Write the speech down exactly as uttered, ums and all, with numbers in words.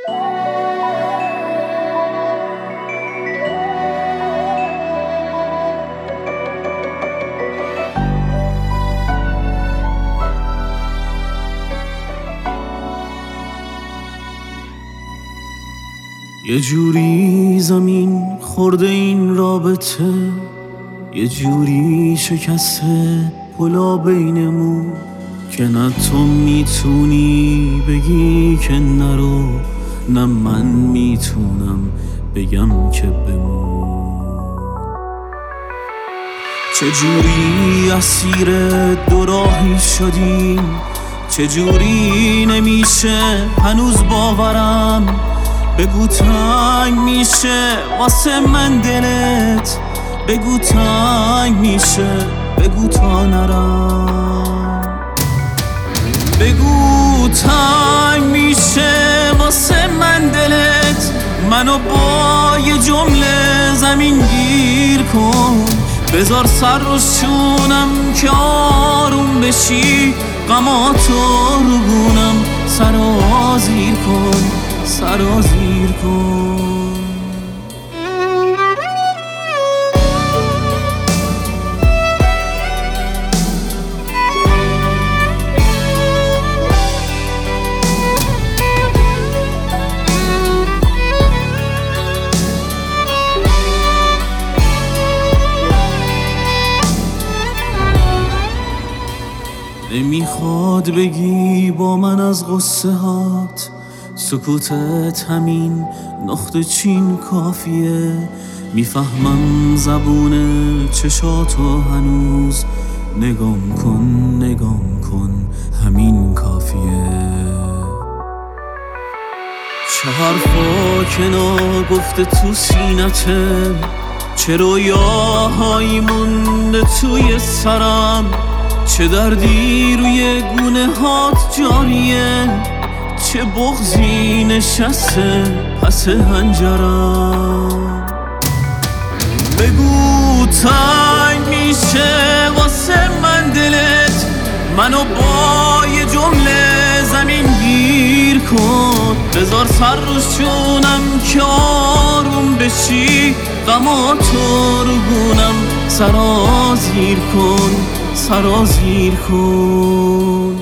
یه جوری زمین خورده این رابطه، یه جوری شکسته پلا بینمون که نه تو میتونی بگی که نرو، نه من میتونم بگم که بمون. چجوری اسیر دو راهی شدیم، چجوری نمیشه هنوز باورم، بگو تنگ میشه واسه من دلت، بگو تنگ میشه، بگو تا نرم، بگو تنگ میشه واسه من دلت، منو با یه جمله زمین گیر کن، بذار سر رو شونم که آروم بشی، غماتو رو گونم سرازیر کن، سرازیر کن. نمیخواد بگی با من از غصه هات، سکوتت همین نقطه چین کافیه، میفهمم زبون چشاتو هنوز، نگام کن نگام کن همین کافیه. چه حرفا که ناگفته تو سینته، چه رویاهایی مونده توی سرم، چه دردی روی گونه هات جاریه، چه بغضی نشسته پس هنجرم، بگو تنگ میشه واسه من دلت، منو با یه جمله زمین گیر کن، بذار سر رو شونم که آروم بشی، غماتو رو گونم سرازیر کن، سرازیر کن.